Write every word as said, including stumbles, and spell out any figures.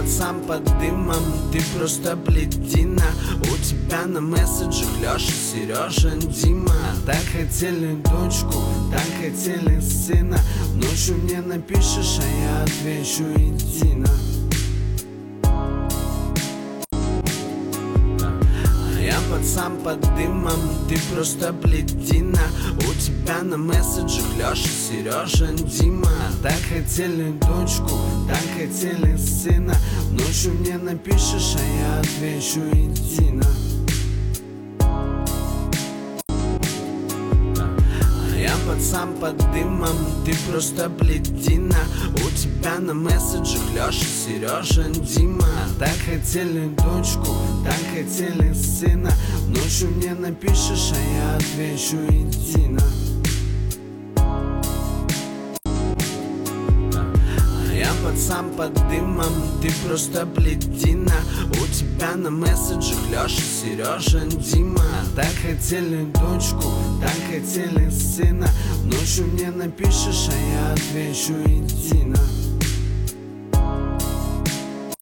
пацан под дымом, ты просто плетина. У тебя на месседжах Лёша, Серёжа, Дима. Так хотели дочку, так хотели сына. Ночью мне напишешь, а я отвечу едино. Я пацан под дымом, ты просто плетина. У тебя на месседжах Лёша, Серёжа, Дима. Так хотели дочку, так хотели сына. Ночью мне напишешь, а я отвечу едино. Я пацан под дымом, ты просто плетина. У тебя на месседжах Лёша, Серёжа, Дима. Так хотели дочку, так хотели сына. Ночью мне напишешь, а я отвечу едино. Я пацан под дымом, ты просто плетина. У тебя на месседжах Лёша, Серёжа, Дима. Так хотели дочку, так хотели сына. Ночью мне напишешь, а я отвечу едино.